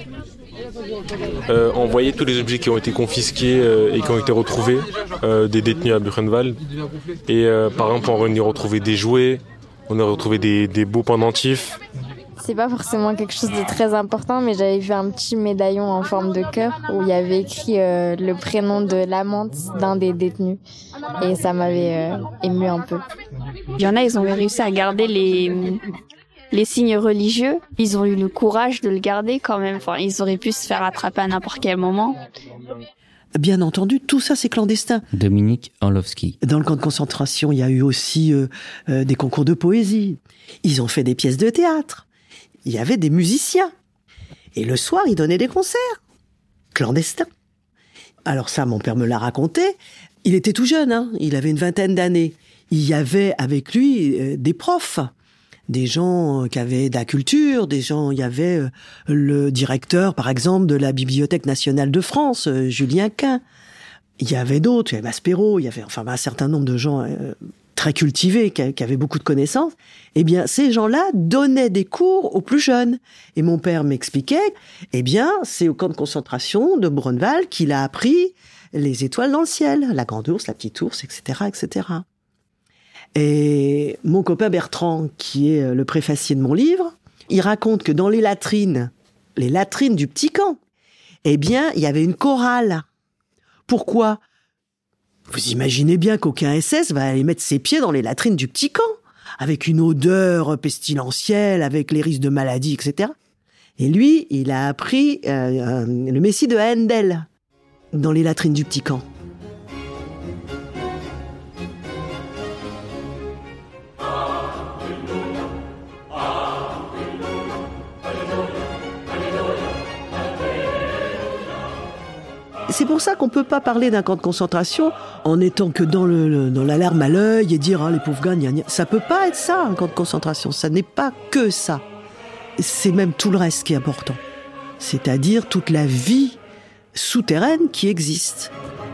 Euh, on voyait tous les objets qui ont été confisqués euh, et qui ont été retrouvés euh, des détenus à Buchenwald. Et euh, par exemple, on y retrouvait des jouets, on a retrouvé des, des beaux pendentifs. C'est pas forcément quelque chose de très important, mais j'avais vu un petit médaillon en forme de cœur où il y avait écrit euh, le prénom de l'amante d'un des détenus. Et ça m'avait euh, ému un peu. Il y en a, ils ont réussi à garder les... les signes religieux, ils ont eu le courage de le garder quand même. Enfin, ils auraient pu se faire attraper à n'importe quel moment. Bien entendu, tout ça c'est clandestin. Dominique Orlovski. Dans le camp de concentration, il y a eu aussi euh, euh, des concours de poésie. Ils ont fait des pièces de théâtre. Il y avait des musiciens. Et le soir, ils donnaient des concerts. Clandestins. Alors ça, mon père me l'a raconté. Il était tout jeune, hein. Il avait une vingtaine d'années. Il y avait avec lui euh, des profs. Des gens qui avaient de la culture, des gens, il y avait le directeur, par exemple, de la Bibliothèque nationale de France, Julien Quin. Il y avait d'autres, il y avait Maspero, il y avait enfin un certain nombre de gens euh, très cultivés, qui, qui avaient beaucoup de connaissances. Eh bien, ces gens-là donnaient des cours aux plus jeunes. Et mon père m'expliquait, eh bien, c'est au camp de concentration de Buchenwald qu'il a appris les étoiles dans le ciel, la grande ours, la petite ours, et cetera, et cetera. Et mon copain Bertrand, qui est le préfacier de mon livre, il raconte que dans les latrines, les latrines du petit camp, eh bien, il y avait une chorale. Pourquoi ? Vous imaginez bien qu'aucun S S va aller mettre ses pieds dans les latrines du petit camp, avec une odeur pestilentielle, avec les risques de maladie, et cetera. Et lui, il a appris euh, le Messie de Handel dans les latrines du petit camp. C'est pour ça qu'on peut pas parler d'un camp de concentration en étant que dans le, le dans l'alarme à l'œil et dire ah les pauvres gars, gna, gna. Ça peut pas être ça un camp de concentration. Ça n'est pas que ça. C'est même tout le reste qui est important. C'est-à-dire toute la vie souterraine qui existe.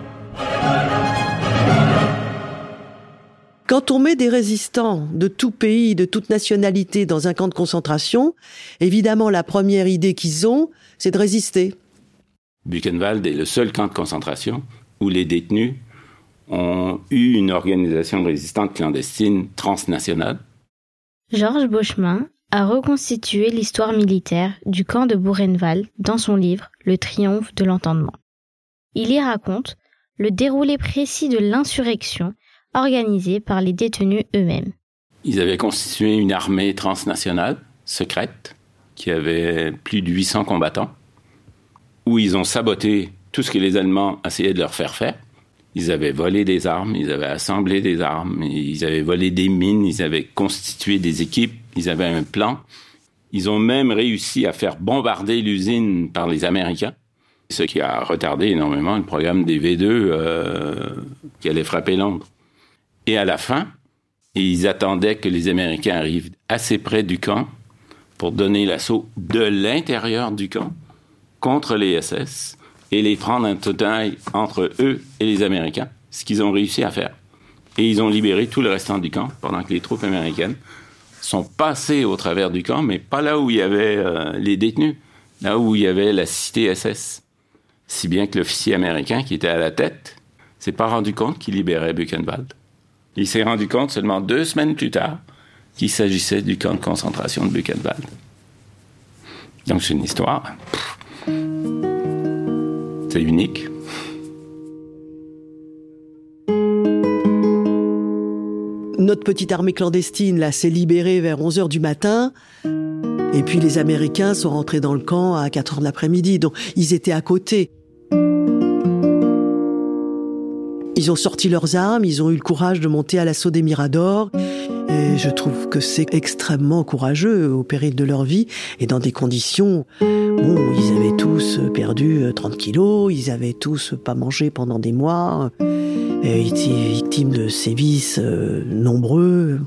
Quand on met des résistants de tout pays, de toute nationalité dans un camp de concentration, évidemment la première idée qu'ils ont, c'est de résister. Buchenwald est le seul camp de concentration où les détenus ont eu une organisation résistante clandestine transnationale. Georges Beauchemin a reconstitué l'histoire militaire du camp de Buchenwald dans son livre « Le triomphe de l'entendement ». Il y raconte le déroulé précis de l'insurrection organisée par les détenus eux-mêmes. Ils avaient constitué une armée transnationale, secrète, qui avait plus de huit cents combattants, où ils ont saboté tout ce que les Allemands essayaient de leur faire faire. Ils avaient volé des armes, ils avaient assemblé des armes, ils avaient volé des mines, ils avaient constitué des équipes, ils avaient un plan. Ils ont même réussi à faire bombarder l'usine par les Américains, ce qui a retardé énormément le programme des V deux euh, qui allait frapper Londres. Et à la fin, ils attendaient que les Américains arrivent assez près du camp pour donner l'assaut de l'intérieur du camp contre les S S et les prendre en total entre eux et les Américains, ce qu'ils ont réussi à faire. Et ils ont libéré tout le restant du camp pendant que les troupes américaines sont passées au travers du camp, mais pas là où il y avait euh, les détenus, là où il y avait la cité S S. Si bien que l'officier américain qui était à la tête s'est pas rendu compte qu'il libérait Buchenwald. Il s'est rendu compte seulement deux semaines plus tard qu'il s'agissait du camp de concentration de Buchenwald. Donc c'est une histoire. Pff, c'est unique. notre petite armée clandestine là s'est libérée vers onze heures du matin. Et puis les Américains sont rentrés dans le camp à quatre heures de l'après-midi. Donc ils étaient à côté. Ils ont sorti leurs armes, ils ont eu le courage de monter à l'assaut des Miradors. Et je trouve que c'est extrêmement courageux au péril de leur vie et dans des conditions... Bon, ils avaient tous perdu trente kilos, ils avaient tous pas mangé pendant des mois, et ils étaient victimes de sévices euh, nombreux.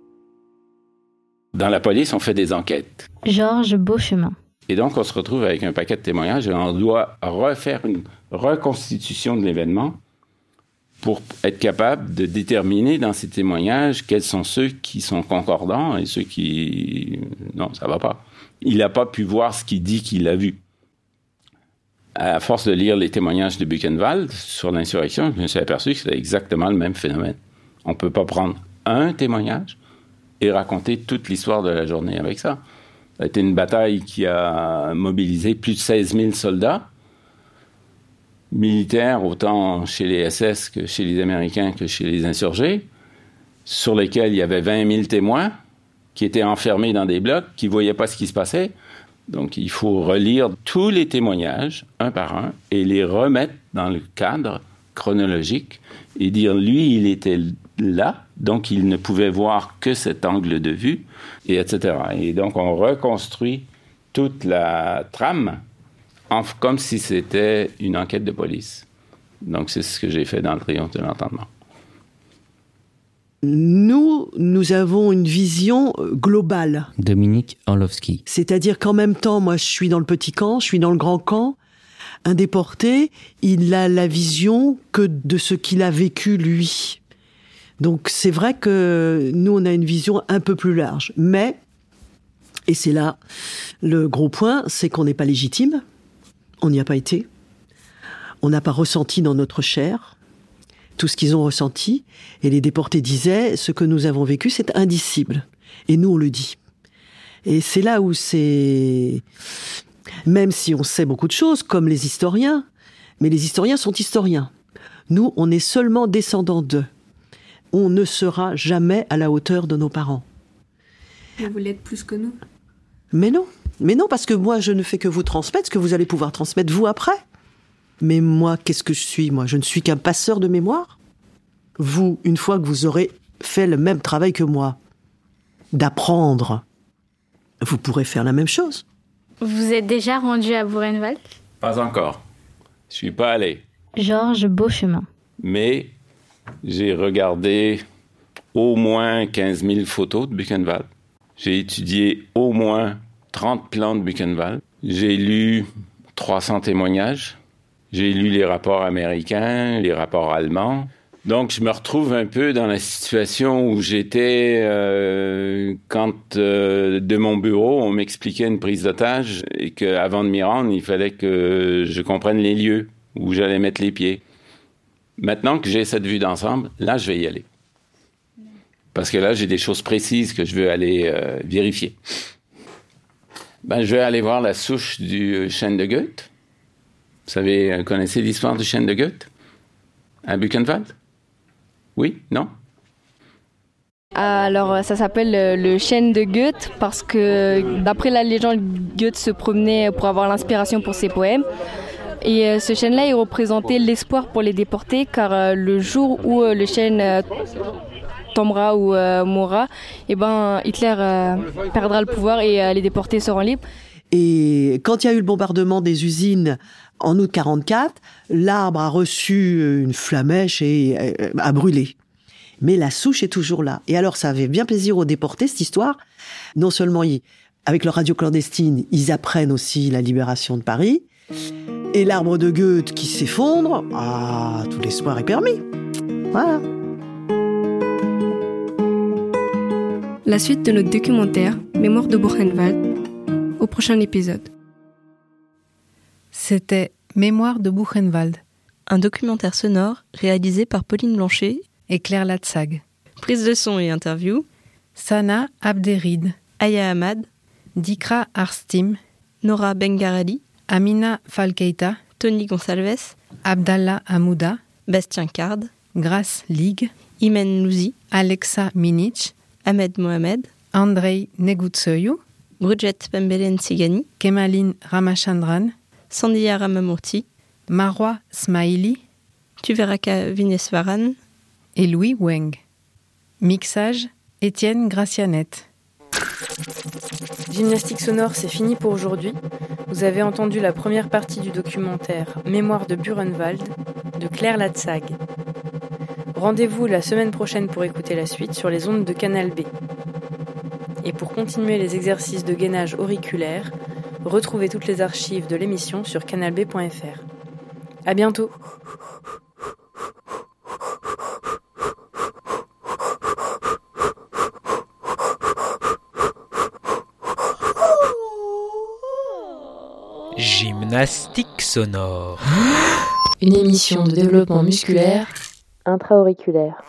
Dans la police, on fait des enquêtes. Georges Beauchemin. Et donc, on se retrouve avec un paquet de témoignages et on doit refaire une reconstitution de l'événement pour être capable de déterminer dans ces témoignages quels sont ceux qui sont concordants et ceux qui... Non, ça va pas. Il n'a pas pu voir ce qu'il dit qu'il a vu. À force de lire les témoignages de Buchenwald sur l'insurrection, je me suis aperçu que c'était exactement le même phénomène. On ne peut pas prendre un témoignage et raconter toute l'histoire de la journée avec ça. Ça a été une bataille qui a mobilisé plus de seize mille soldats, militaires, autant chez les S S que chez les Américains que chez les insurgés, sur lesquels il y avait vingt mille témoins qui étaient enfermés dans des blocs, qui ne voyaient pas ce qui se passait. Donc, il faut relire tous les témoignages, un par un, et les remettre dans le cadre chronologique et dire, lui, il était là, donc il ne pouvait voir que cet angle de vue, et et cetera. Et donc, on reconstruit toute la trame en, comme si c'était une enquête de police. Donc, c'est ce que j'ai fait dans le Triomphe de l'entendement. Nous, nous avons une vision globale. Dominique Orlovski. C'est-à-dire qu'en même temps, moi, je suis dans le petit camp, je suis dans le grand camp. Un déporté, il a la vision que de ce qu'il a vécu, lui. Donc, c'est vrai que nous, on a une vision un peu plus large. Mais, et c'est là le gros point, c'est qu'on n'est pas légitime. On n'y a pas été. On n'a pas ressenti dans notre chair tout ce qu'ils ont ressenti. Et les déportés disaient, ce que nous avons vécu, c'est indicible. Et nous, on le dit. Et c'est là où c'est... Même si on sait beaucoup de choses, comme les historiens, mais les historiens sont historiens. Nous, on est seulement descendants d'eux. On ne sera jamais à la hauteur de nos parents. Mais vous l'êtes plus que nous. Mais non. Mais non, parce que moi, je ne fais que vous transmettre ce que vous allez pouvoir transmettre vous après. Mais moi, qu'est-ce que je suis, moi ? Je ne suis qu'un passeur de mémoire. Vous, une fois que vous aurez fait le même travail que moi, d'apprendre, vous pourrez faire la même chose. Vous êtes déjà rendu à Buchenwald ? Pas encore. Je suis pas allé. Georges Beauchemin. Mais j'ai regardé au moins quinze mille photos de Buchenwald. J'ai étudié au moins trente plans de Buchenwald. J'ai lu trois cents témoignages. J'ai lu les rapports américains, les rapports allemands. Donc, je me retrouve un peu dans la situation où j'étais euh, quand, euh, de mon bureau, on m'expliquait une prise d'otage et qu'avant de m'y rendre, il fallait que je comprenne les lieux où j'allais mettre les pieds. Maintenant que j'ai cette vue d'ensemble, là, je vais y aller. Parce que là, j'ai des choses précises que je veux aller euh, vérifier. Ben, je vais aller voir la souche du chêne de Goethe. Vous savez, connaissez l'histoire du chêne de Goethe à Buchenwald? Oui? Non? Alors, ça s'appelle le chêne de Goethe parce que, d'après la légende, Goethe se promenait pour avoir l'inspiration pour ses poèmes. Et ce chêne-là, il représentait l'espoir pour les déportés, car le jour où le chêne tombera ou mourra, eh ben, Hitler perdra le pouvoir et les déportés seront libres. Et quand il y a eu le bombardement des usines en août quarante-quatre, l'arbre a reçu une flamèche et a brûlé. Mais la souche est toujours là. Et alors, ça avait bien plaisir aux déportés, cette histoire. Non seulement, ils, avec leur radio clandestine, ils apprennent aussi la libération de Paris. Et l'arbre de Goethe qui s'effondre, ah, tout l'espoir est permis. Voilà. La suite de notre documentaire Mémoire de Buchenwald au prochain épisode. C'était Mémoire de Buchenwald, un documentaire sonore réalisé par Pauline Blanchet et Claire Latsag. Prise de son et interview Sana Abderride, Aya Ahmad, Dikra Arstim, Nora Bengarali, Amina Falkeita, Tony Gonsalves, Abdallah Hamouda, Bastien Card, Grace Ligue, Imen Louzi, Alexa Minic, Ahmed Mohamed, Andrei Negutsoyu, Brujet Pembelen Tsigani, Kemaline Ramachandran, Sandhya Ramamurti, Marwa Smaili, Tuveraka Vineswaran et Louis Weng. Mixage Étienne Gracianet. Gymnastique sonore, c'est fini pour aujourd'hui. Vous avez entendu la première partie du documentaire Mémoire de Buchenwald de Claire Latsag. Rendez-vous la semaine prochaine pour écouter la suite sur les ondes de Canal B. Et pour continuer les exercices de gainage auriculaire, retrouvez toutes les archives de l'émission sur canal b point f r. À bientôt. Gymnastique sonore. Une émission de développement musculaire intra-auriculaire.